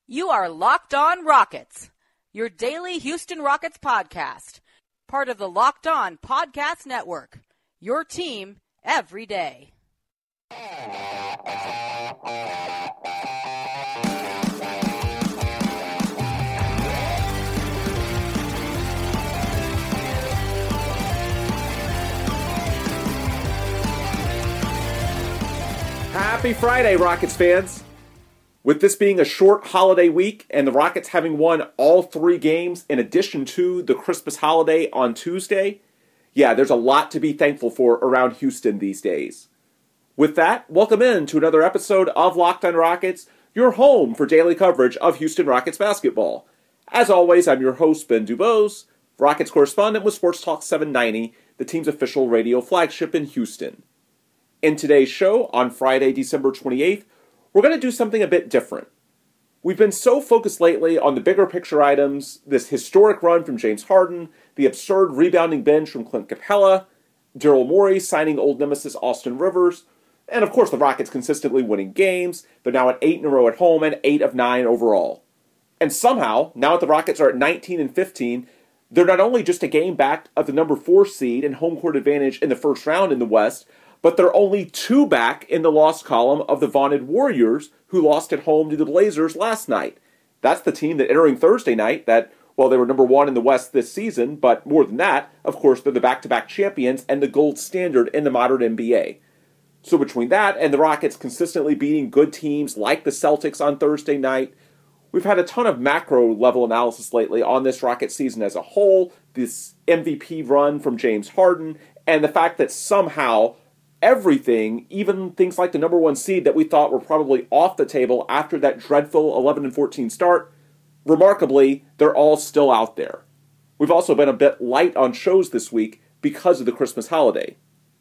You are Locked On Rockets, your daily Houston Rockets podcast, part of the Locked On Podcast Network, your team every day. Happy Friday, Rockets fans! With this being a short holiday week and the Rockets having won all 3 games in addition to the Christmas holiday on Tuesday, there's a lot to be thankful for around Houston these days. With that, welcome in to another episode of Locked On Rockets, your home for daily coverage of Houston Rockets basketball. As always, I'm your host, Ben Dubose, Rockets correspondent with Sports Talk 790, the team's official radio flagship in Houston. In today's show, on Friday, December 28th, we're going to do something a bit different. We've been so focused lately on the bigger picture items, this historic run from James Harden, the absurd rebounding bench from Clint Capella, Daryl Morey signing old nemesis Austin Rivers, and of course the Rockets consistently winning games. They're now at 8 in a row at home and 8 of 9 overall. And somehow, now that the Rockets are at 19 and 15, they're not only just a game back of the number 4 seed and home court advantage in the first round in the West, but they're only 2 back in the loss column of the vaunted Warriors, who lost at home to the Blazers last night. That's the team that entering Thursday night, they were number 1 in the West this season, but more than that, of course, they're the back-to-back champions and the gold standard in the modern NBA. So between that and the Rockets consistently beating good teams like the Celtics on Thursday night, we've had a ton of macro-level analysis lately on this Rockets season as a whole, this MVP run from James Harden, and the fact that somehow everything, even things like the number 1 seed that we thought were probably off the table after that dreadful 11-14 start, remarkably, they're all still out there. We've also been a bit light on shows this week because of the Christmas holiday.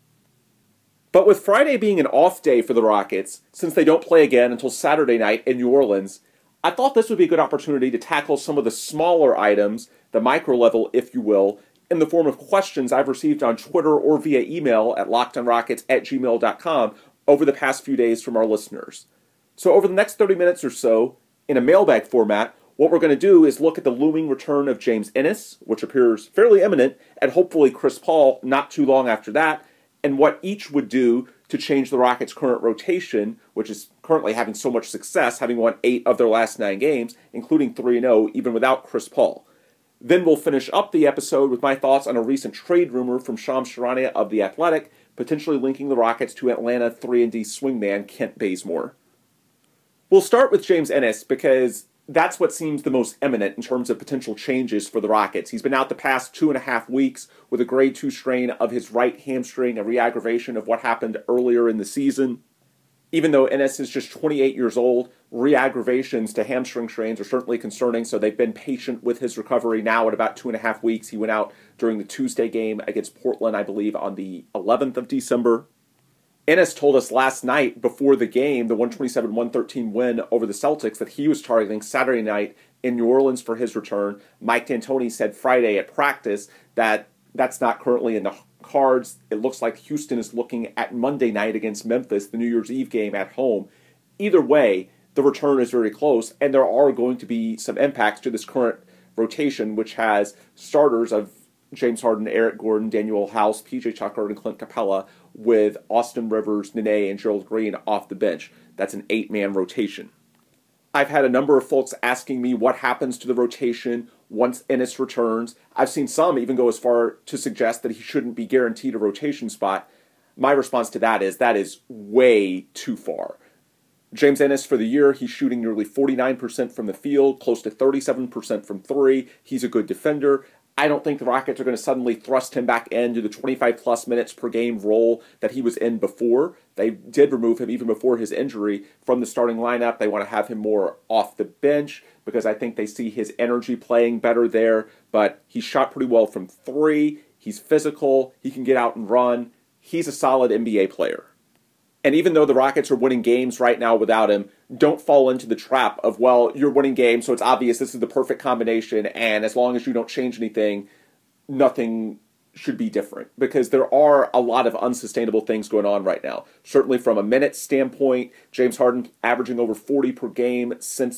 But with Friday being an off day for the Rockets, since they don't play again until Saturday night in New Orleans, I thought this would be a good opportunity to tackle some of the smaller items, the micro level, if you will, in the form of questions I've received on Twitter or via email at lockedonrockets@gmail.com over the past few days from our listeners. So over the next 30 minutes or so, in a mailbag format, what we're going to do is look at the looming return of James Ennis, which appears fairly imminent, and hopefully Chris Paul not too long after that, and what each would do to change the Rockets' current rotation, which is currently having so much success, having won 8 of their last 9 games, including 3-0, even without Chris Paul. Then we'll finish up the episode with my thoughts on a recent trade rumor from Shams Charania of The Athletic, potentially linking the Rockets to Atlanta 3-and-D swingman Kent Bazemore. We'll start with James Ennis because that's what seems the most imminent in terms of potential changes for the Rockets. He's been out the past 2.5 weeks with a grade 2 strain of his right hamstring, a re-aggravation of what happened earlier in the season. Even though Ennis is just 28 years old, re-aggravations to hamstring strains are certainly concerning, so they've been patient with his recovery now at about 2.5 weeks. He went out during the Tuesday game against Portland, I believe, on the 11th of December. Ennis told us last night before the game, the 127-113 win over the Celtics, that he was targeting Saturday night in New Orleans for his return. Mike D'Antoni said Friday at practice that that's not currently in the cards. It looks like Houston is looking at Monday night against Memphis, the New Year's Eve game at home. Either way, the return is very close, and there are going to be some impacts to this current rotation, which has starters of James Harden, Eric Gordon, Daniel House, PJ Tucker, and Clint Capella, with Austin Rivers, Nene, and Gerald Green off the bench. That's an 8-man rotation. I've had a number of folks asking me what happens to the rotation once Ennis returns. I've seen some even go as far to suggest that he shouldn't be guaranteed a rotation spot. My response to that is way too far. James Ennis for the year, he's shooting nearly 49% from the field, close to 37% from 3. He's a good defender. I don't think the Rockets are going to suddenly thrust him back into the 25-plus minutes per game role that he was in before. They did remove him even before his injury from the starting lineup. They want to have him more off the bench because I think they see his energy playing better there. But he shot pretty well from 3. He's physical. He can get out and run. He's a solid NBA player. And even though the Rockets are winning games right now without him, don't fall into the trap of, well, you're winning games, so it's obvious this is the perfect combination, and as long as you don't change anything, nothing should be different. Because there are a lot of unsustainable things going on right now. Certainly from a minute standpoint, James Harden averaging over 40 per game since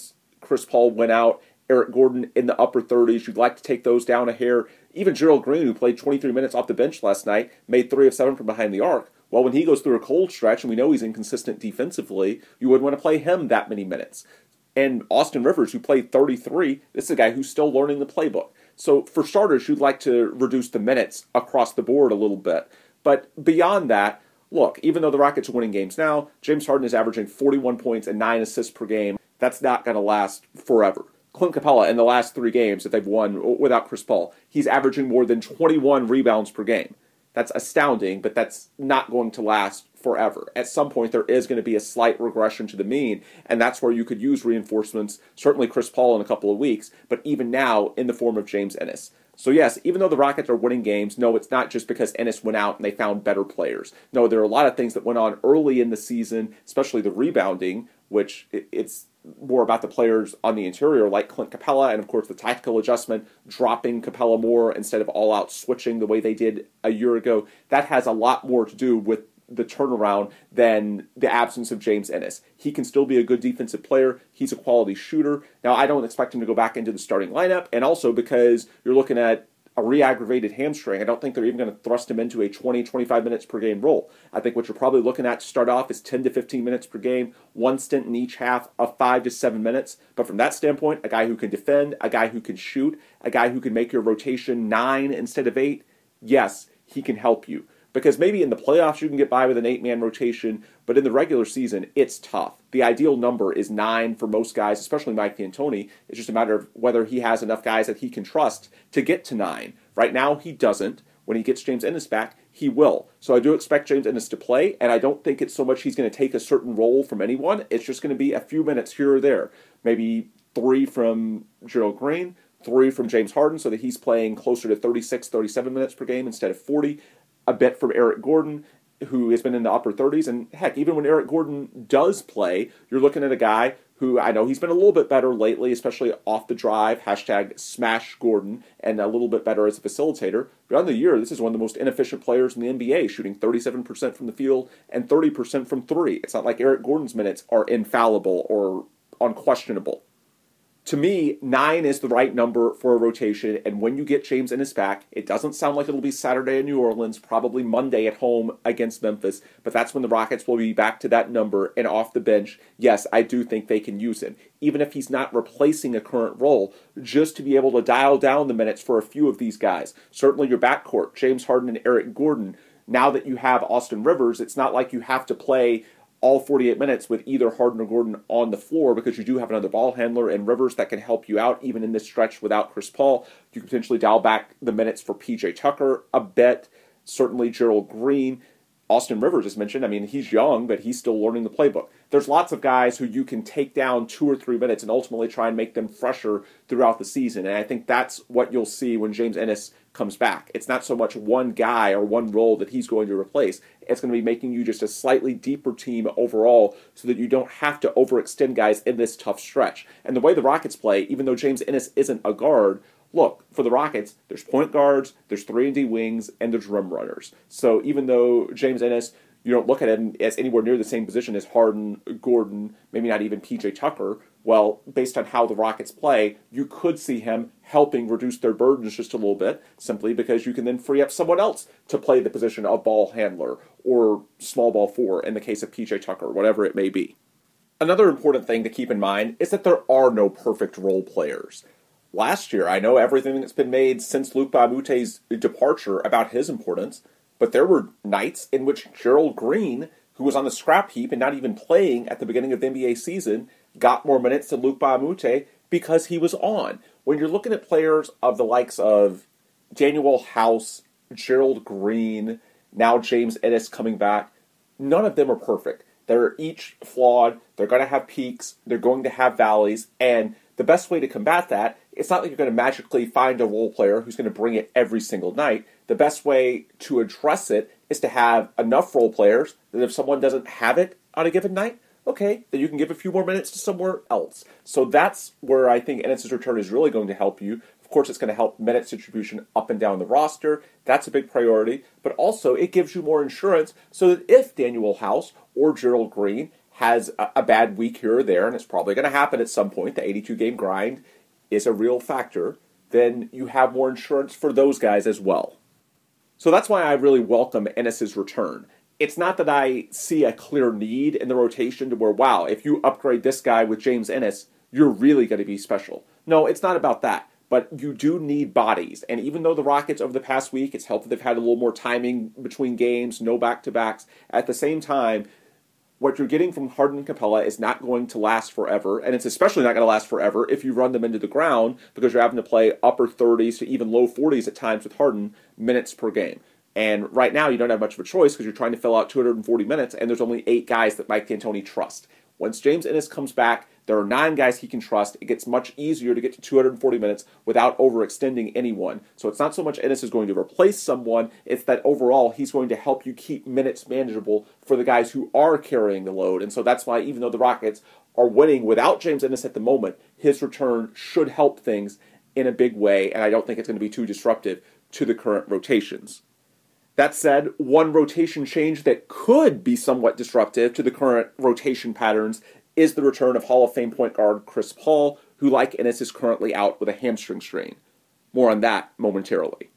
Chris Paul went out. Eric Gordon in the upper 30s. You'd like to take those down a hair. Even Gerald Green, who played 23 minutes off the bench last night, made 3 of 7 from behind the arc. Well, when he goes through a cold stretch, and we know he's inconsistent defensively, you wouldn't want to play him that many minutes. And Austin Rivers, who played 33, this is a guy who's still learning the playbook. So for starters, you'd like to reduce the minutes across the board a little bit. But beyond that, look, even though the Rockets are winning games now, James Harden is averaging 41 points and 9 assists per game. That's not going to last forever. Clint Capella, in the last 3 games that they've won without Chris Paul, he's averaging more than 21 rebounds per game. That's astounding, but that's not going to last forever. At some point, there is going to be a slight regression to the mean, and that's where you could use reinforcements, certainly Chris Paul in a couple of weeks, but even now in the form of James Ennis. So yes, even though the Rockets are winning games, no, it's not just because Ennis went out and they found better players. No, there are a lot of things that went on early in the season, especially the rebounding, which it's more about the players on the interior, like Clint Capella, and of course the tactical adjustment, dropping Capella more instead of all-out switching the way they did a year ago. That has a lot more to do with the turnaround than the absence of James Ennis. He can still be a good defensive player. He's a quality shooter. Now, I don't expect him to go back into the starting lineup, and also because you're looking at a re-aggravated hamstring, I don't think they're even going to thrust him into a 20, 25 minutes per game role. I think what you're probably looking at to start off is 10 to 15 minutes per game, one stint in each half of 5 to 7 minutes. But from that standpoint, a guy who can defend, a guy who can shoot, a guy who can make your rotation 9 instead of 8, yes, he can help you. Because maybe in the playoffs you can get by with an 8-man rotation, but in the regular season, it's tough. The ideal number is 9 for most guys, especially Mike D'Antoni. It's just a matter of whether he has enough guys that he can trust to get to 9. Right now, he doesn't. When he gets James Ennis back, he will. So I do expect James Ennis to play, and I don't think it's so much he's going to take a certain role from anyone. It's just going to be a few minutes here or there. Maybe 3 from Gerald Green, 3 from James Harden, so that he's playing closer to 36, 37 minutes per game instead of 40. A bit from Eric Gordon, who has been in the upper 30s. And heck, even when Eric Gordon does play, you're looking at a guy who I know he's been a little bit better lately, especially off the drive, #SmashGordon, and a little bit better as a facilitator. But on the year, this is one of the most inefficient players in the NBA, shooting 37% from the field and 30% from 3. It's not like Eric Gordon's minutes are infallible or unquestionable. To me, 9 is the right number for a rotation, and when you get James Ennis back, it doesn't sound like it'll be Saturday in New Orleans, probably Monday at home against Memphis, but that's when the Rockets will be back to that number, and off the bench, yes, I do think they can use him. Even if he's not replacing a current role, just to be able to dial down the minutes for a few of these guys. Certainly your backcourt, James Harden and Eric Gordon. Now that you have Austin Rivers, it's not like you have to play all 48 minutes with either Harden or Gordon on the floor, because you do have another ball handler in Rivers that can help you out even in this stretch without Chris Paul. You can potentially dial back the minutes for PJ Tucker a bit, certainly Gerald Green. Austin Rivers is mentioned. I mean, he's young, but he's still learning the playbook. There's lots of guys who you can take down 2 or 3 minutes and ultimately try and make them fresher throughout the season. And I think that's what you'll see when James Ennis comes back. It's not so much one guy or one role that he's going to replace. It's going to be making you just a slightly deeper team overall so that you don't have to overextend guys in this tough stretch. And the way the Rockets play, even though James Ennis isn't a guard, look, for the Rockets, there's point guards, there's 3-and-D wings, and there's rim runners. So even though James Ennis, you don't look at him as anywhere near the same position as Harden, Gordon, maybe not even PJ Tucker, well, based on how the Rockets play, you could see him helping reduce their burdens just a little bit, simply because you can then free up someone else to play the position of ball handler or small ball 4 in the case of PJ Tucker, whatever it may be. Another important thing to keep in mind is that there are no perfect role players. Last year, I know everything that's been made since Luc Mbah a Moute's departure about his importance, but there were nights in which Gerald Green, who was on the scrap heap and not even playing at the beginning of the NBA season, got more minutes than Luc Mbah a Moute because he was on. When you're looking at players of the likes of Danuel House, Gerald Green, now James Ennis coming back, none of them are perfect. They're each flawed, they're going to have peaks, they're going to have valleys, and the best way to combat that, it's not like you're going to magically find a role player who's going to bring it every single night. The best way to address it is to have enough role players that if someone doesn't have it on a given night, okay, then you can give a few more minutes to somewhere else. So that's where I think Ennis' return is really going to help you. Of course, it's going to help minutes distribution up and down the roster. That's a big priority. But also, it gives you more insurance so that if Danuel House or Gerald Green has a bad week here or there, and it's probably going to happen at some point, the 82-game grind is a real factor, then you have more insurance for those guys as well. So that's why I really welcome Ennis's return. It's not that I see a clear need in the rotation to where, wow, if you upgrade this guy with James Ennis, you're really going to be special. No, it's not about that. But you do need bodies. And even though the Rockets over the past week, it's helped that they've had a little more timing between games, no back-to-backs, at the same time, what you're getting from Harden and Capella is not going to last forever, and it's especially not going to last forever if you run them into the ground because you're having to play upper 30s to even low 40s at times with Harden minutes per game. And right now you don't have much of a choice because you're trying to fill out 240 minutes, and there's only 8 guys that Mike D'Antoni trusts. Once James Ennis comes back, there are 9 guys he can trust. It gets much easier to get to 240 minutes without overextending anyone. So it's not so much Ennis is going to replace someone, it's that overall he's going to help you keep minutes manageable for the guys who are carrying the load. And so that's why even though the Rockets are winning without James Ennis at the moment, his return should help things in a big way, and I don't think it's going to be too disruptive to the current rotations. That said, one rotation change that could be somewhat disruptive to the current rotation patterns is the return of Hall of Fame point guard Chris Paul, who, like Ennis, is currently out with a hamstring strain. More on that momentarily.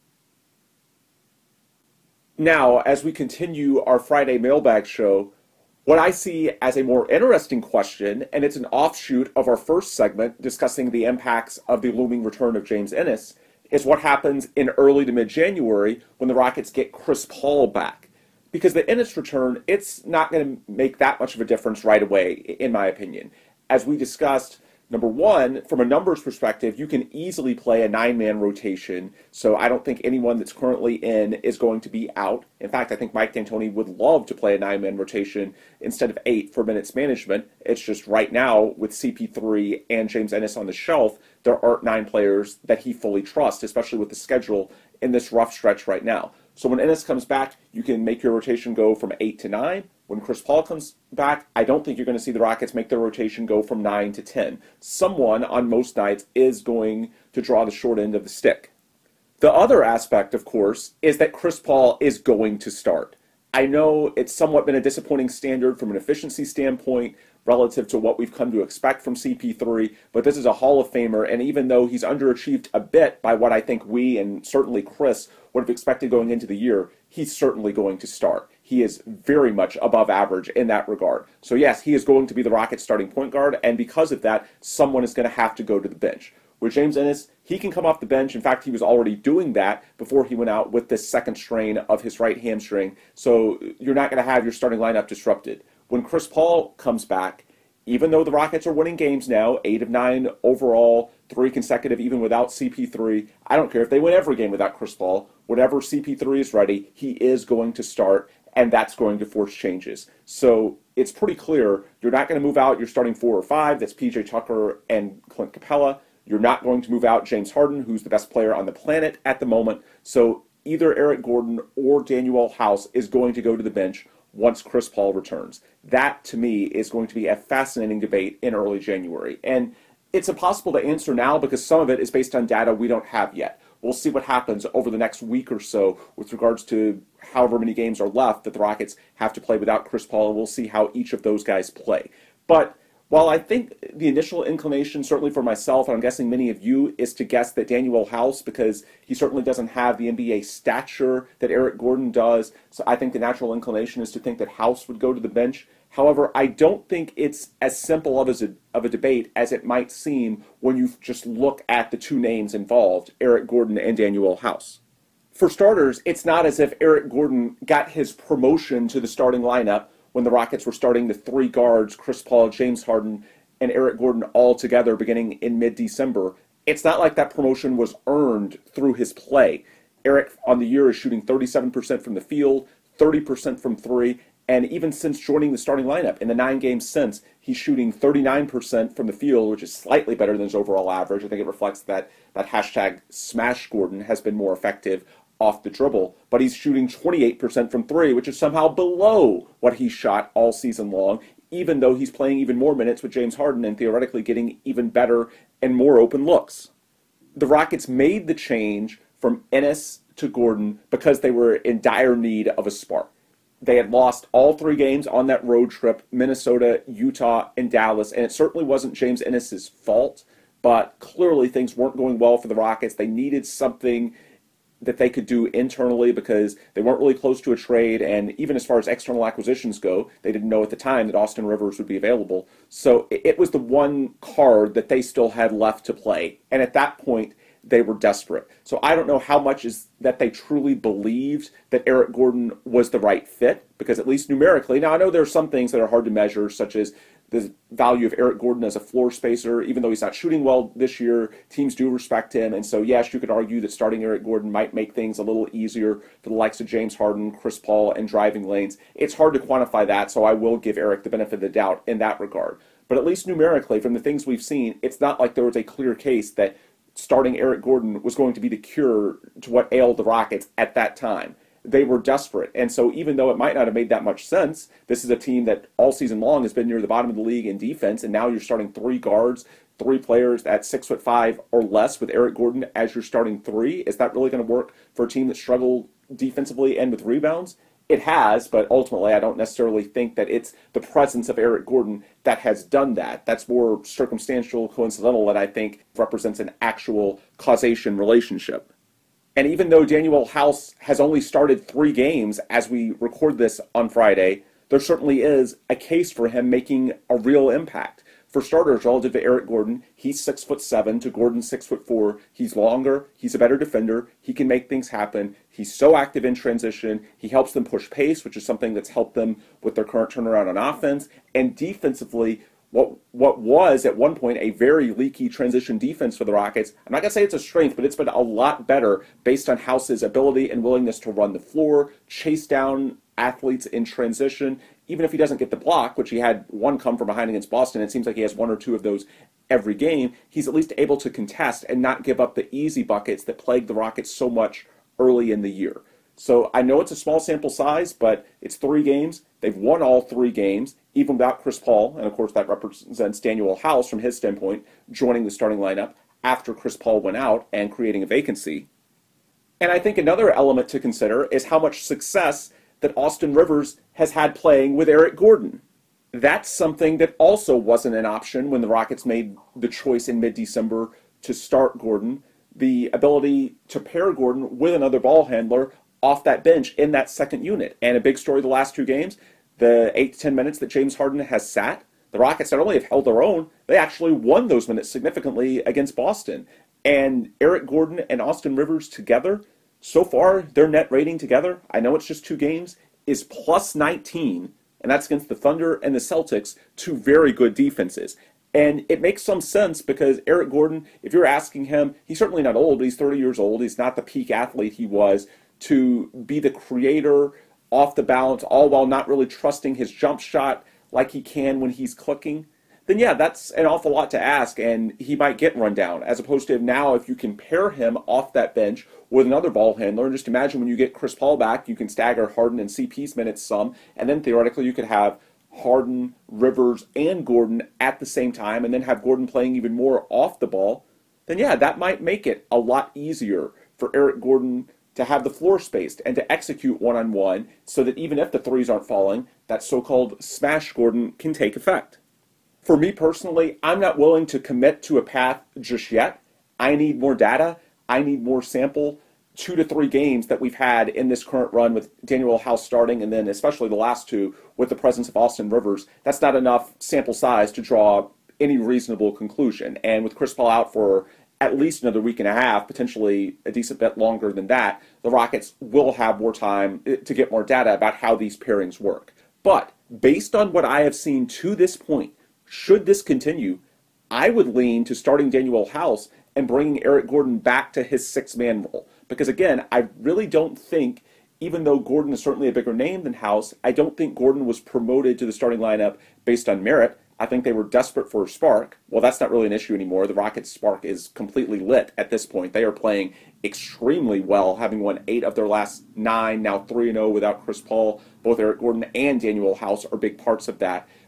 Now, as we continue our Friday mailbag show, what I see as a more interesting question, and it's an offshoot of our first segment discussing the impacts of the looming return of James Ennis, is what happens in early to mid-January when the Rockets get Chris Paul back. Because the Ennis return, it's not going to make that much of a difference right away, in my opinion. As we discussed, number one, from a numbers perspective, you can easily play a 9-man rotation, so I don't think anyone that's currently in is going to be out. In fact, I think Mike D'Antoni would love to play a 9-man rotation instead of 8 for minutes management. It's just right now, with CP3 and James Ennis on the shelf, there aren't 9 players that he fully trusts, especially with the schedule in this rough stretch right now. So when Ennis comes back, you can make your rotation go from 8 to 9. When Chris Paul comes back, I don't think you're going to see the Rockets make their rotation go from 9 to 10. Someone on most nights is going to draw the short end of the stick. The other aspect, of course, is that Chris Paul is going to start. I know it's somewhat been a disappointing standard from an efficiency standpoint relative to what we've come to expect from CP3, but this is a Hall of Famer, and even though he's underachieved a bit by what I think we, and certainly Chris, would have expected going into the year, he's certainly going to start. He is very much above average in that regard. So yes, he is going to be the Rockets' starting point guard, and because of that, someone is going to have to go to the bench. With James Ennis, he can come off the bench. In fact, he was already doing that before he went out with this second strain of his right hamstring, so you're not going to have your starting lineup disrupted. When Chris Paul comes back, even though the Rockets are winning games now, 8 of 9 overall, 3 consecutive even without CP3, I don't care if they win every game without Chris Paul. Whenever CP3 is ready, he is going to start, and that's going to force changes. So it's pretty clear you're not going to move out your starting 4 or 5, that's PJ Tucker and Clint Capella. You're not going to move out James Harden, who's the best player on the planet at the moment. So either Eric Gordon or Daniel House is going to go to the bench once Chris Paul returns. That, to me, is going to be a fascinating debate in early January. And it's impossible to answer now because some of it is based on data we don't have yet. We'll see what happens over the next week or so with regards to however many games are left that the Rockets have to play without Chris Paul, and we'll see how each of those guys play. But while I think the initial inclination, certainly for myself, and I'm guessing many of you, is to guess that Daniel House, because he certainly doesn't have the NBA stature that Eric Gordon does, so I think the natural inclination is to think that House would go to the bench. However, I don't think it's as simple of a debate as it might seem when you just look at the 2 names involved, Eric Gordon and Daniel House. For starters, it's not as if Eric Gordon got his promotion to the starting lineup when the Rockets were starting the 3 guards, Chris Paul, James Harden, and Eric Gordon all together beginning in mid-December. It's not like that promotion was earned through his play. Eric on the year is shooting 37% from the field, 30% from 3, and even since joining the starting lineup, in the 9 games since, he's shooting 39% from the field, which is slightly better than his overall average. I think it reflects that hashtag Smash Gordon has been more effective off the dribble, but he's shooting 28% from 3, which is somehow below what he shot all season long, even though he's playing even more minutes with James Harden and theoretically getting even better and more open looks. The Rockets made the change from Ennis to Gordon because they were in dire need of a spark. They had lost all 3 games on that road trip, Minnesota, Utah, and Dallas, and it certainly wasn't James Ennis's fault, but clearly things weren't going well for the Rockets. They needed something that they could do internally because they weren't really close to a trade, and even as far as external acquisitions go, they didn't know at the time that Austin Rivers would be available. So it was the one card that they still had left to play, and at that point, they were desperate. So I don't know how much is that they truly believed that Eric Gordon was the right fit, because at least numerically, now I know there are some things that are hard to measure, such as the value of Eric Gordon as a floor spacer. Even though he's not shooting well this year, teams do respect him. And so, yes, you could argue that starting Eric Gordon might make things a little easier for the likes of James Harden, Chris Paul, and driving lanes. It's hard to quantify that, so I will give Eric the benefit of the doubt in that regard. But at least numerically, from the things we've seen, it's not like there was a clear case that starting Eric Gordon was going to be the cure to what ailed the Rockets at that time. They were desperate. And so even though it might not have made that much sense, this is a team that all season long has been near the bottom of the league in defense, and now you're starting 3 guards, 3 players at 6'5" or less with Eric Gordon as your starting 3. Is that really going to work for a team that struggled defensively and with rebounds? It has, but ultimately I don't necessarily think that it's the presence of Eric Gordon that has done that. That's more circumstantial, coincidental, that I think represents an actual causation relationship. And even though Danuel House has only started 3 games as we record this on Friday, there certainly is a case for him making a real impact. For starters, relative to Eric Gordon, he's 6'7" to Gordon's 6'4". He's longer. He's a better defender. He can make things happen. He's so active in transition. He helps them push pace, which is something that's helped them with their current turnaround on offense. And defensively, what was at one point a very leaky transition defense for the Rockets, I'm not going to say it's a strength, but it's been a lot better based on House's ability and willingness to run the floor, chase down athletes in transition. Even if he doesn't get the block, which he had one come from behind against Boston, it seems like he has 1 or 2 of those every game, he's at least able to contest and not give up the easy buckets that plagued the Rockets so much early in the year. So I know it's a small sample size, but it's 3 games. They've won all 3 games, even without Chris Paul. And of course, that represents Danuel House from his standpoint, joining the starting lineup after Chris Paul went out and creating a vacancy. And I think another element to consider is how much success that Austin Rivers has had playing with Eric Gordon. That's something that also wasn't an option when the Rockets made the choice in mid-December to start Gordon. The ability to pair Gordon with another ball handler off that bench in that second unit. And a big story the last 2 games, the 8 to 10 minutes that James Harden has sat, the Rockets not only have held their own, they actually won those minutes significantly against Boston. And Eric Gordon and Austin Rivers together, so far, their net rating together, I know it's just 2 games, is plus 19, and that's against the Thunder and the Celtics, 2 very good defenses. And it makes some sense because Eric Gordon, if you're asking him, he's certainly not old, he's 30 years old, he's not the peak athlete he was, to be the creator off the bounce, all while not really trusting his jump shot like he can when he's clicking, then yeah, that's an awful lot to ask, and he might get run down, as opposed to now if you can pair him off that bench with another ball handler, and just imagine when you get Chris Paul back, you can stagger Harden and CP's minutes some, and then theoretically you could have Harden, Rivers, and Gordon at the same time, and then have Gordon playing even more off the ball, then yeah, that might make it a lot easier for Eric Gordon to have the floor spaced and to execute one-on-one so that even if the threes aren't falling, that so-called smash Gordon can take effect. For me personally, I'm not willing to commit to a path just yet. I need more data. I need more sample. 2 to 3 games that we've had in this current run with Danuel House starting, and then especially the last 2 with the presence of Austin Rivers, that's not enough sample size to draw any reasonable conclusion. And with Chris Paul out for at least another week and a half, potentially a decent bit longer than that, the Rockets will have more time to get more data about how these pairings work. But based on what I have seen to this point, should this continue, I would lean to starting Danuel House and bringing Eric Gordon back to his 6-man role. Because again, I really don't think, even though Gordon is certainly a bigger name than House, I don't think Gordon was promoted to the starting lineup based on merit. I think they were desperate for a spark. Well, that's not really an issue anymore. The Rockets' spark is completely lit at this point. They are playing extremely well, having won 8 of their last 9, now 3-0 without Chris Paul. Both Eric Gordon and Danuel House are big parts of that.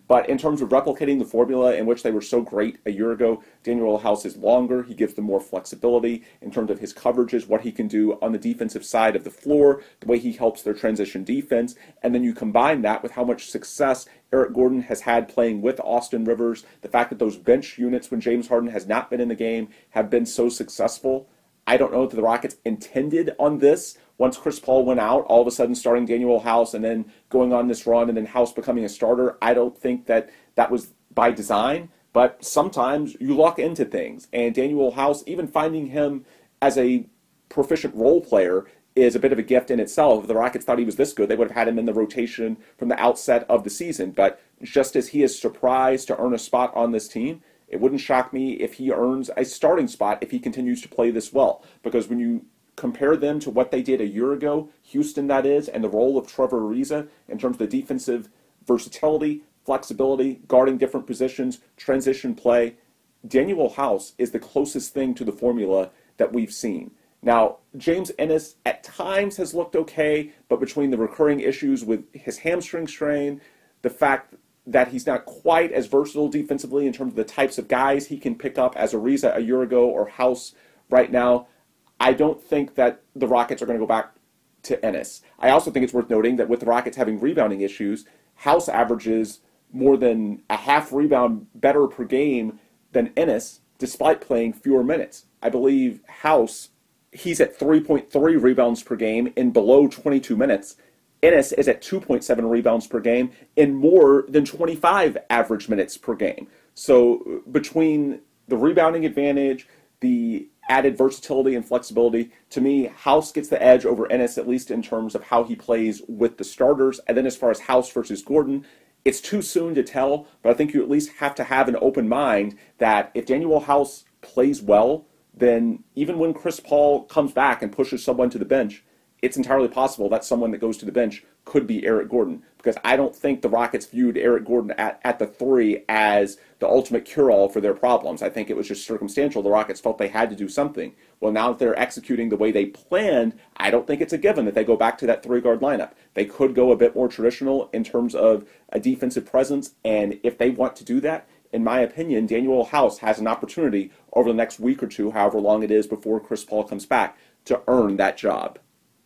But in terms of replicating the formula in which they were so great a year ago, Daniel House is longer. He gives them more flexibility in terms of his coverages, what he can do on the defensive side of the floor, the way he helps their transition defense. And then you combine that with how much success Eric Gordon has had playing with Austin Rivers, the fact that those bench units when James Harden has not been in the game have been so successful. I don't know if the Rockets intended on this. Once Chris Paul went out, all of a sudden starting Daniel House and then going on this run and then House becoming a starter, I don't think that was by design. But sometimes you luck into things. And Daniel House, even finding him as a proficient role player is a bit of a gift in itself. If the Rockets thought he was this good, they would have had him in the rotation from the outset of the season. But just as he is surprised to earn a spot on this team, it wouldn't shock me if he earns a starting spot if he continues to play this well. Because when you compare them to what they did a year ago, Houston that is, and the role of Trevor Ariza in terms of the defensive versatility, flexibility, guarding different positions, transition play, Daniel House is the closest thing to the formula that we've seen. Now, James Ennis at times has looked okay, but between the recurring issues with his hamstring strain, the fact that he's not quite as versatile defensively in terms of the types of guys he can pick up as Ariza a year ago or House right now, I don't think that the Rockets are going to go back to Ennis. I also think it's worth noting that with the Rockets having rebounding issues, House averages more than a half rebound better per game than Ennis, despite playing fewer minutes. I believe House, he's at 3.3 rebounds per game in below 22 minutes. Ennis is at 2.7 rebounds per game in more than 25 average minutes per game. So between the rebounding advantage, the added versatility and flexibility, to me, House gets the edge over Ennis, at least in terms of how he plays with the starters. And then as far as House versus Gordon, it's too soon to tell, but I think you at least have to have an open mind that if Daniel House plays well, then even when Chris Paul comes back and pushes someone to the bench, it's entirely possible that someone that goes to the bench could be Eric Gordon, because I don't think the Rockets viewed Eric Gordon at the three as the ultimate cure-all for their problems. I think it was just circumstantial. The Rockets felt they had to do something. Well, now that they're executing the way they planned, I don't think it's a given that they go back to that three-guard lineup. They could go a bit more traditional in terms of a defensive presence, and if they want to do that, in my opinion, Daniel House has an opportunity over the next week or two, however long it is before Chris Paul comes back, to earn that job.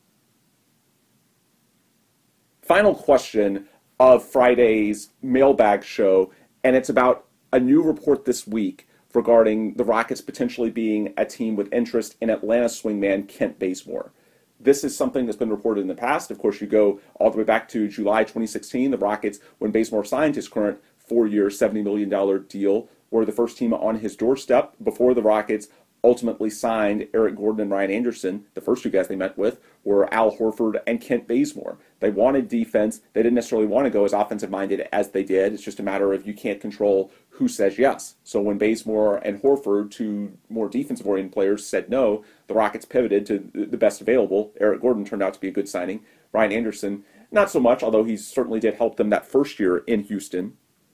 Final question of Friday's mailbag show, and it's about a new report this week regarding the Rockets potentially being a team with interest in Atlanta swingman Kent Bazemore. This is something that's been reported in the past. Of course, you go all the way back to July 2016, the Rockets, when Bazemore signed his current 4-year, $70 million deal, were the first team on his doorstep before the Rockets ultimately signed Eric Gordon and Ryan Anderson. The first two guys they met with were Al Horford and Kent Bazemore. They wanted defense. They didn't necessarily want to go as offensive-minded as they did. It's just a matter of you can't control who says yes. So when Bazemore and Horford, two more defensive-oriented players, said no, the Rockets pivoted to the best available. Eric Gordon turned out to be a good signing. Ryan Anderson, not so much, although he certainly did help them that first year in Houston.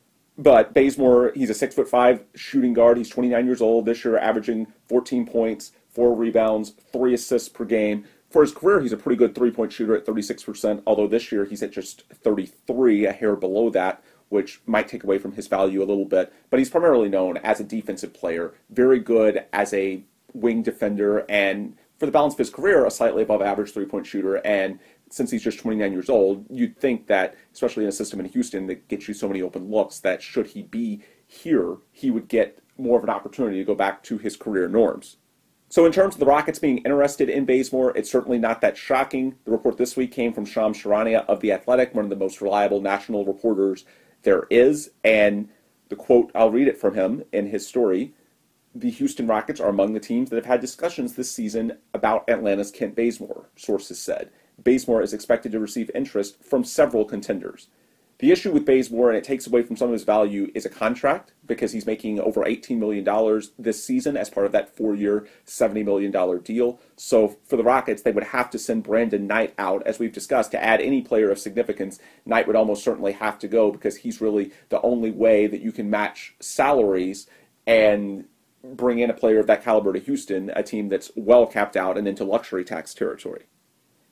But Bazemore, he's a 6'5" shooting guard. He's 29 years old. This year averaging 14 points, 4 rebounds, 3 assists per game. For his career, he's a pretty good three-point shooter at 36%, although this year he's at just 33, a hair below that, which might take away from his value a little bit. But he's primarily known as a defensive player, very good as a wing defender, and for the balance of his career, a slightly above average three-point shooter. And since he's just 29 years old, you'd think that, especially in a system in Houston that gets you so many open looks, that should he be here, he would get more of an opportunity to go back to his career norms. So in terms of the Rockets being interested in Bazemore, it's certainly not that shocking. The report this week came from Shams Charania of The Athletic, one of the most reliable national reporters there is. And the quote, I'll read it from him in his story. The Houston Rockets are among the teams that have had discussions this season about Atlanta's Kent Bazemore, sources said. Bazemore is expected to receive interest from several contenders. The issue with Bazemore, and it takes away from some of his value, is a contract, because he's making over $18 million this season as part of that 4-year, $70 million deal. So for the Rockets, they would have to send Brandon Knight out, as we've discussed, to add any player of significance. Knight would almost certainly have to go, because he's really the only way that you can match salaries and bring in a player of that caliber to Houston, a team that's well capped out and into luxury tax territory.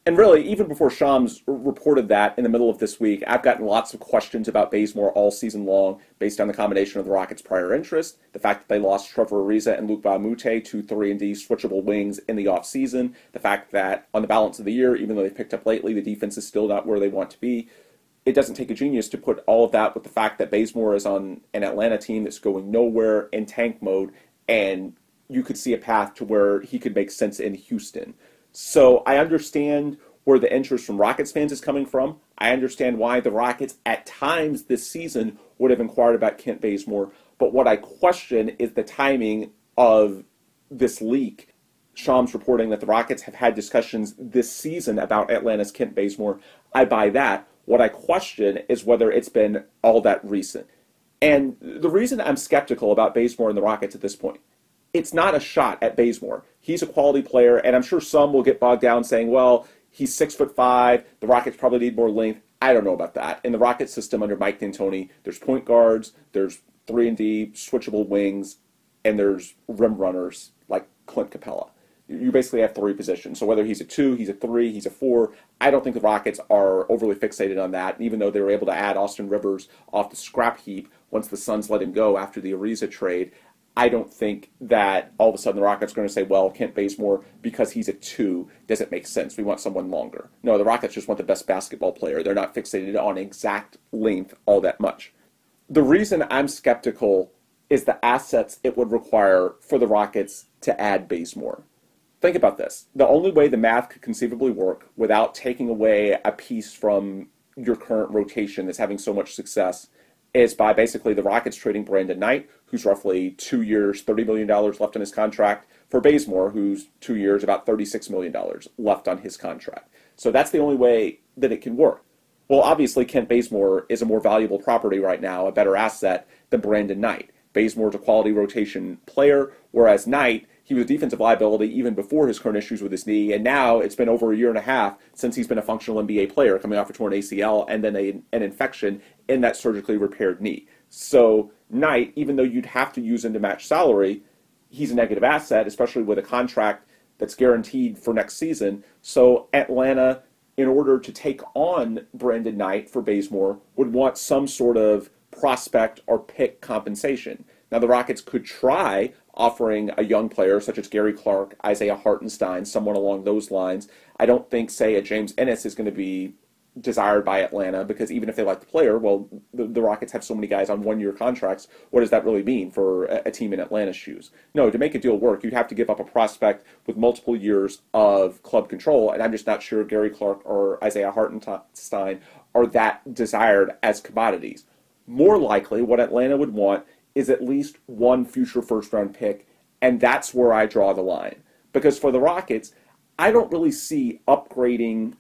And really, even before Shams reported that in the middle of this week, I've gotten lots of questions about Bazemore all season long based on the combination of the Rockets' prior interest, the fact that they lost Trevor Ariza and Luc Mbah a Moute, two 3-and-D switchable wings in the offseason, the fact that on the balance of the year, even though they've picked up lately, the defense is still not where they want to be. It doesn't take a genius to put all of that with the fact that Bazemore is on an Atlanta team that's going nowhere in tank mode, and you could see a path to where he could make sense in Houston. So I understand where the interest from Rockets fans is coming from. I understand why the Rockets at times this season would have inquired about Kent Bazemore. But what I question is the timing of this leak. Shams reporting that the Rockets have had discussions this season about Atlanta's Kent Bazemore. I buy that. What I question is whether it's been all that recent. And the reason I'm skeptical about Bazemore and the Rockets at this point, it's not a shot at Bazemore. He's a quality player, and I'm sure some will get bogged down saying, well, he's 6'5", the Rockets probably need more length. I don't know about that. In the Rockets system under Mike D'Antoni, there's point guards, there's 3-and-D switchable wings, and there's rim runners like Clint Capella. You basically have three positions. So whether he's a 2, he's a 3, he's a 4, I don't think the Rockets are overly fixated on that. And even though they were able to add Austin Rivers off the scrap heap once the Suns let him go after the Ariza trade, I don't think that all of a sudden the Rockets are going to say, well, Kent Bazemore, because he's a 2, doesn't make sense. We want someone longer. No, the Rockets just want the best basketball player. They're not fixated on exact length all that much. The reason I'm skeptical is the assets it would require for the Rockets to add Bazemore. Think about this. The only way the math could conceivably work without taking away a piece from your current rotation that's having so much success is by basically the Rockets trading Brandon Knight, who's roughly 2 years, $30 million left on his contract, for Bazemore, who's 2 years, about $36 million left on his contract. So that's the only way that it can work. Well, obviously, Kent Bazemore is a more valuable property right now, a better asset than Brandon Knight. Bazemore's a quality rotation player, whereas Knight, he was a defensive liability even before his current issues with his knee, and now it's been over a year and a half since he's been a functional NBA player, coming off a torn ACL and then an infection in that surgically repaired knee. So Knight, even though you'd have to use him to match salary, he's a negative asset, especially with a contract that's guaranteed for next season. So Atlanta, in order to take on Brandon Knight for Bazemore, would want some sort of prospect or pick compensation. Now, the Rockets could try offering a young player such as Gary Clark, Isaiah Hartenstein, someone along those lines. I don't think, say, a James Ennis is going to be desired by Atlanta, because even if they like the player, well, the Rockets have so many guys on one-year contracts. What does that really mean for a team in Atlanta's shoes? No, to make a deal work, you'd have to give up a prospect with multiple years of club control, and I'm just not sure Gary Clark or Isaiah Hartenstein are that desired as commodities. More likely, what Atlanta would want is at least one future first-round pick, and that's where I draw the line. Because for the Rockets, I don't really see upgrading,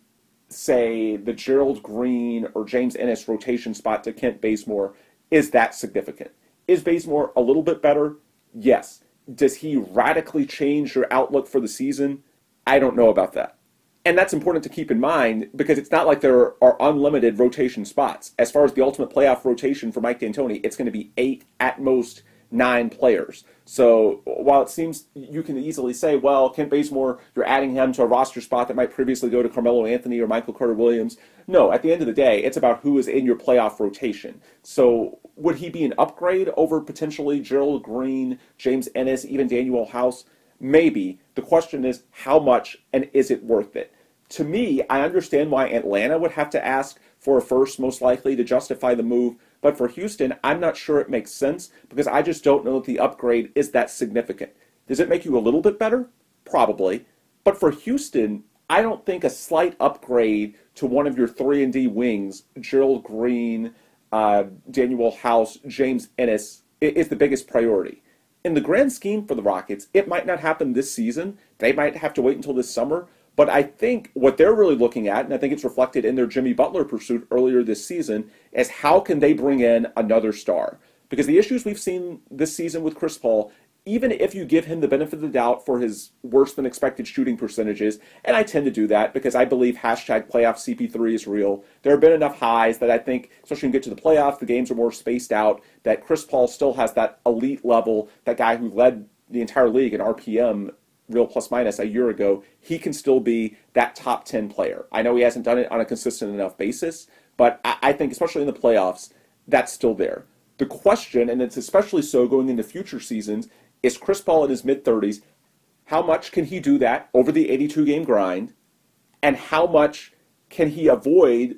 say, the Gerald Green or James Ennis rotation spot to Kent Bazemore is that significant. Is Bazemore a little bit better? Yes. Does he radically change your outlook for the season? I don't know about that. And that's important to keep in mind, because it's not like there are unlimited rotation spots. As far as the ultimate playoff rotation for Mike D'Antoni, it's going to be 8, at most 9 players. So while it seems you can easily say, well, Kent Bazemore, you're adding him to a roster spot that might previously go to Carmelo Anthony or Michael Carter-Williams. No, at the end of the day, it's about who is in your playoff rotation. So would he be an upgrade over potentially Gerald Green, James Ennis, even Daniel House? Maybe. The question is, how much, and is it worth it? To me, I understand why Atlanta would have to ask for a first, most likely, to justify the move. But for Houston, I'm not sure it makes sense, because I just don't know that the upgrade is that significant. Does it make you a little bit better? Probably. But for Houston, I don't think a slight upgrade to one of your 3-and-D wings, Gerald Green, Daniel House, James Ennis, is the biggest priority. In the grand scheme for the Rockets, it might not happen this season. They might have to wait until this summer. But I think what they're really looking at, and I think it's reflected in their Jimmy Butler pursuit earlier this season, is how can they bring in another star? Because the issues we've seen this season with Chris Paul, even if you give him the benefit of the doubt for his worse than expected shooting percentages, and I tend to do that because I believe #playoff CP3 is real, there have been enough highs that I think, especially when you get to the playoffs, the games are more spaced out, that Chris Paul still has that elite level, that guy who led the entire league in RPM real plus minus a year ago, he can still be that top 10 player. I know he hasn't done it on a consistent enough basis, but I think especially in the playoffs, that's still there. The question, and it's especially so going into future seasons, is Chris Paul in his mid-30s, how much can he do that over the 82-game grind, and how much can he avoid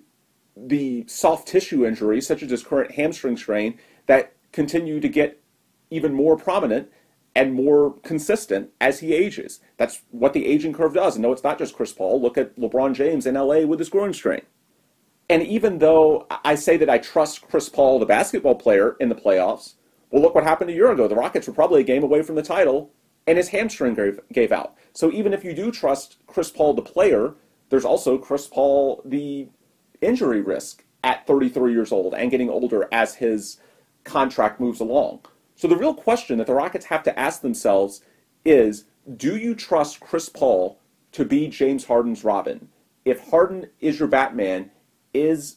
the soft tissue injuries, such as his current hamstring strain, that continue to get even more prominent and more consistent as he ages? That's what the aging curve does. And no, it's not just Chris Paul. Look at LeBron James in LA with his groin strain. And even though I say that I trust Chris Paul, the basketball player, in the playoffs, well, look what happened a year ago. The Rockets were probably a game away from the title, and his hamstring gave out. So even if you do trust Chris Paul, the player, there's also Chris Paul, the injury risk at 33 years old and getting older as his contract moves along. So the real question that the Rockets have to ask themselves is, do you trust Chris Paul to be James Harden's Robin? If Harden is your Batman, is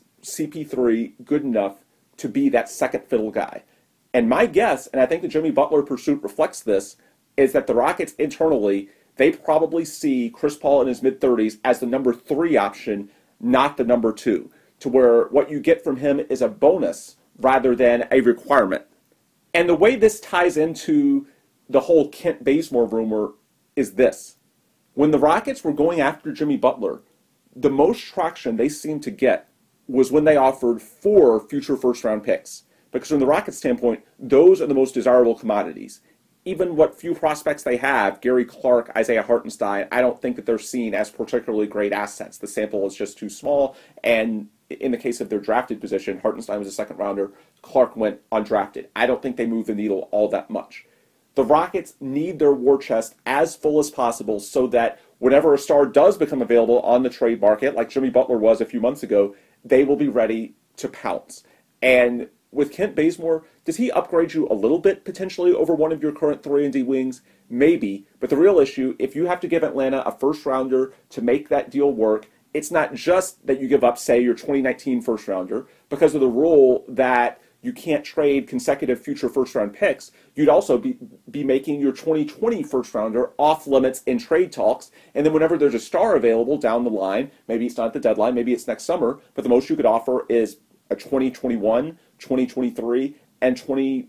CP3 good enough to be that second fiddle guy? And my guess, and I think the Jimmy Butler pursuit reflects this, is that the Rockets internally, they probably see Chris Paul in his mid-30s as the number 3 option, not the number 2, to where what you get from him is a bonus rather than a requirement. And the way this ties into the whole Kent Bazemore rumor is this. When the Rockets were going after Jimmy Butler, the most traction they seemed to get was when they offered 4 future first-round picks. Because from the Rockets' standpoint, those are the most desirable commodities. Even what few prospects they have, Gary Clark, Isaiah Hartenstein, I don't think that they're seen as particularly great assets. The sample is just too small, and in the case of their drafted position, Hartenstein was a second-rounder, Clark went undrafted. I don't think they move the needle all that much. The Rockets need their war chest as full as possible so that whenever a star does become available on the trade market, like Jimmy Butler was a few months ago, they will be ready to pounce. And with Kent Bazemore, does he upgrade you a little bit potentially over one of your current 3-and-D wings? Maybe, but the real issue, if you have to give Atlanta a first-rounder to make that deal work, it's not just that you give up, say, your 2019 first-rounder because of the rule that you can't trade consecutive future first-round picks. You'd also be making your 2020 first-rounder off-limits in trade talks, and then whenever there's a star available down the line, maybe it's not at the deadline, maybe it's next summer, but the most you could offer is a 2021, 2023, and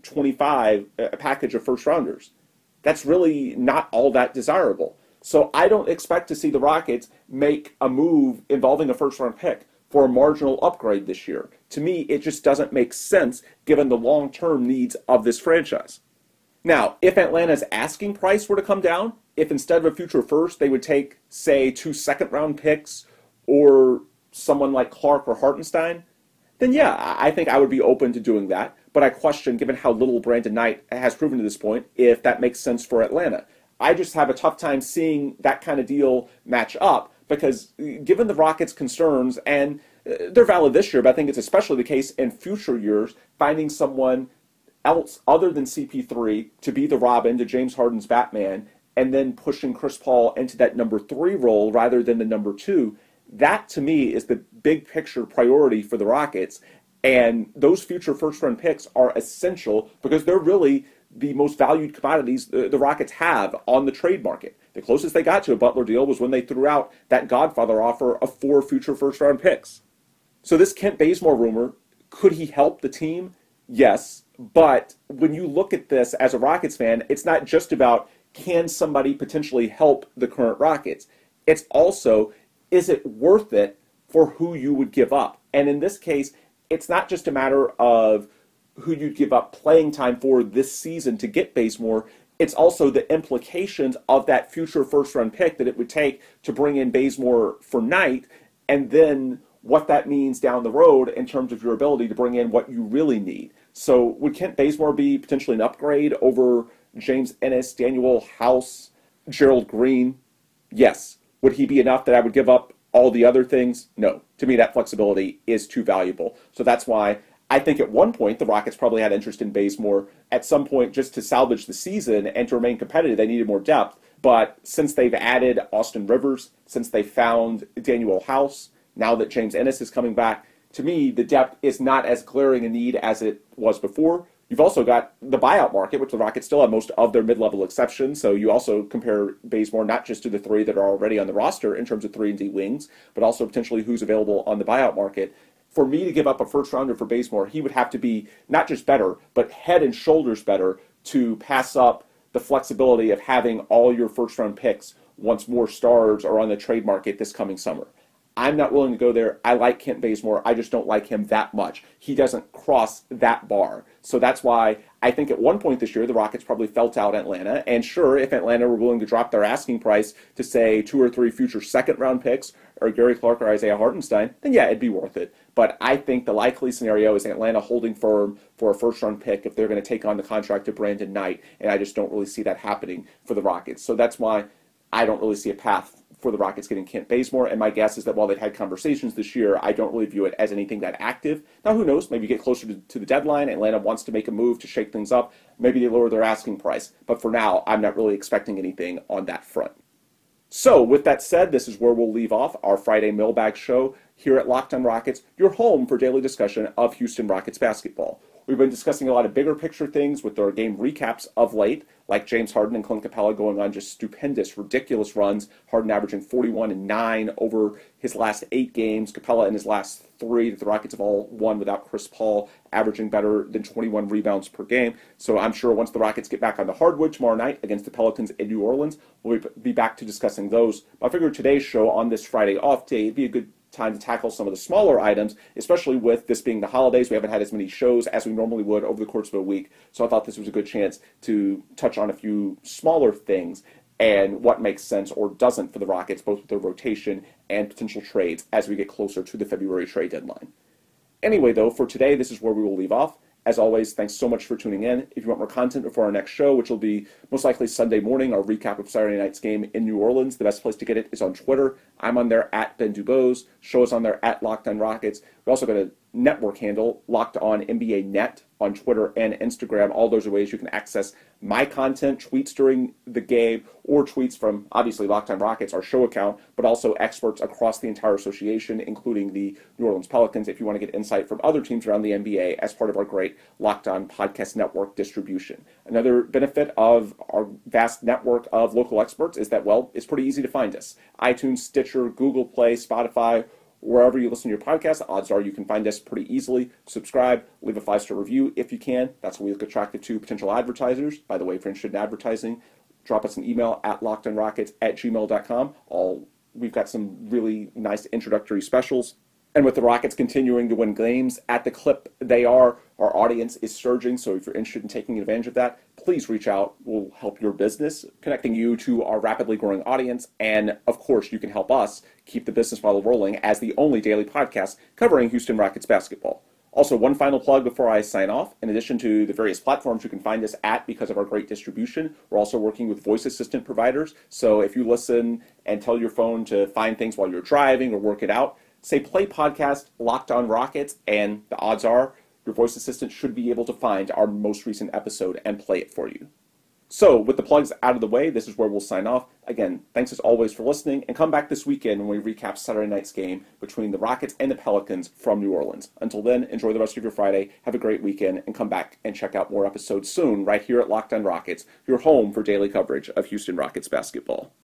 2025 package of first-rounders. That's really not all that desirable. So I don't expect to see the Rockets make a move involving a first-round pick for a marginal upgrade this year. To me, it just doesn't make sense given the long-term needs of this franchise. Now, if Atlanta's asking price were to come down, if instead of a future first, they would take, say, 2 second-round picks or someone like Clark or Hartenstein, then yeah, I think I would be open to doing that. But I question, given how little Brandon Knight has proven to this point, if that makes sense for Atlanta. I just have a tough time seeing that kind of deal match up because given the Rockets' concerns, and they're valid this year, but I think it's especially the case in future years, finding someone else other than CP3 to be the Robin to James Harden's Batman, and then pushing Chris Paul into that number 3 role rather than the number 2, that to me is the big picture priority for the Rockets. And those future first-round picks are essential because they're really the most valued commodities the Rockets have on the trade market. The closest they got to a Butler deal was when they threw out that Godfather offer of 4 future first-round picks. So this Kent Bazemore rumor, could he help the team? Yes, but when you look at this as a Rockets fan, it's not just about can somebody potentially help the current Rockets. It's also, is it worth it for who you would give up? And in this case, it's not just a matter of who you'd give up playing time for this season to get Bazemore. It's also the implications of that future first-round pick that it would take to bring in Bazemore for Knight, and then what that means down the road in terms of your ability to bring in what you really need. So would Kent Bazemore be potentially an upgrade over James Ennis, Daniel House, Gerald Green? Yes. Would he be enough that I would give up all the other things? No. To me, that flexibility is too valuable. So that's why I think at one point the Rockets probably had interest in Bazemore. At some point, just to salvage the season and to remain competitive, they needed more depth. But since they've added Austin Rivers, since they found Daniel House, now that James Ennis is coming back, to me, the depth is not as glaring a need as it was before. You've also got the buyout market, which the Rockets still have most of their mid-level exceptions. So you also compare Bazemore not just to the three that are already on the roster in terms of 3 and D wings, but also potentially who's available on the buyout market. For me to give up a first rounder for Bazemore, he would have to be not just better, but head and shoulders better to pass up the flexibility of having all your first round picks once more stars are on the trade market this coming summer. I'm not willing to go there. I like Kent Bazemore. I just don't like him that much. He doesn't cross that bar. So that's why I think at one point this year, the Rockets probably felt out Atlanta. And sure, if Atlanta were willing to drop their asking price to, say, 2 or 3 future second-round picks, or Gary Clark or Isaiah Hartenstein, then yeah, it'd be worth it. But I think the likely scenario is Atlanta holding firm for a first-round pick if they're going to take on the contract of Brandon Knight. And I just don't really see that happening for the Rockets. So that's why I don't really see a path for the Rockets getting Kent Bazemore, and my guess is that while they've had conversations this year, I don't really view it as anything that active. Now, who knows? Maybe get closer to the deadline. Atlanta wants to make a move to shake things up. Maybe they lower their asking price. But for now, I'm not really expecting anything on that front. So, with that said, this is where we'll leave off our Friday mailbag show here at Locked On Rockets, your home for daily discussion of Houston Rockets basketball. We've been discussing a lot of bigger picture things with our game recaps of late, like James Harden and Clint Capella going on just stupendous, ridiculous runs. Harden averaging 41 and 9 over his last 8 games. Capella in his last 3 that the Rockets have all won without Chris Paul, averaging better than 21 rebounds per game. So I'm sure once the Rockets get back on the hardwood tomorrow night against the Pelicans in New Orleans, we'll be back to discussing those. I figured today's show on this Friday off day would be a good time to tackle some of the smaller items, especially with this being the holidays. We haven't had as many shows as we normally would over the course of a week, so I thought this was a good chance to touch on a few smaller things and what makes sense or doesn't for the Rockets, both with their rotation and potential trades as we get closer to the February trade deadline. Anyway, though, for today, this is where we will leave off. As always, thanks so much for tuning in. If you want more content before our next show, which will be most likely Sunday morning, our recap of Saturday night's game in New Orleans, the best place to get it is on Twitter. I'm on there at Ben Dubose. Show us on there at Locked On Rockets. We also got a network handle, Locked On NBA Net, on Twitter and Instagram. All those are ways you can access my content, tweets during the game, or tweets from, obviously, Locked On Rockets, our show account, but also experts across the entire association, including the New Orleans Pelicans, if you want to get insight from other teams around the NBA as part of our great Locked On Podcast Network distribution. Another benefit of our vast network of local experts is that, well, it's pretty easy to find us. iTunes, Stitcher, Google Play, Spotify, wherever you listen to your podcast, odds are you can find us pretty easily. Subscribe, leave a 5-star review if you can. That's what we look attractive to potential advertisers. By the way, if you're interested in advertising, drop us an email at lockedonrockets@gmail.com. We've got some really nice introductory specials. And with the Rockets continuing to win games at the clip they are, our audience is surging. So if you're interested in taking advantage of that, please reach out. We'll help your business, connecting you to our rapidly growing audience. And of course, you can help us keep the business model rolling as the only daily podcast covering Houston Rockets basketball. Also, one final plug before I sign off. In addition to the various platforms you can find us at because of our great distribution, we're also working with voice assistant providers. So if you listen and tell your phone to find things while you're driving or work it out, say play podcast Locked On Rockets, and the odds are your voice assistant should be able to find our most recent episode and play it for you. So, with the plugs out of the way, this is where we'll sign off. Again, thanks as always for listening, and come back this weekend when we recap Saturday night's game between the Rockets and the Pelicans from New Orleans. Until then, enjoy the rest of your Friday, have a great weekend, and come back and check out more episodes soon right here at Locked On Rockets, your home for daily coverage of Houston Rockets basketball.